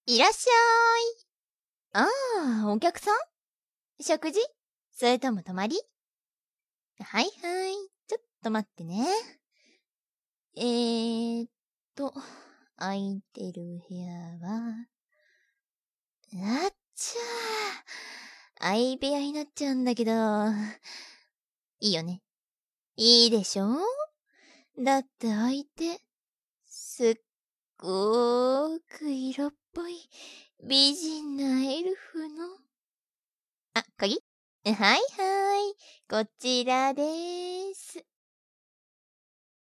いらっしゃーい。ああ、お客さん？食事？それとも泊まり？はいはい。ちょっと待ってね。空いてる部屋は、あっちゃー。相部屋になっちゃうんだけど、いいよね。いいでしょ？だって相手、すっごーく色っぽい美人なエルフの。あ、鍵？はいはい。こちらでーす。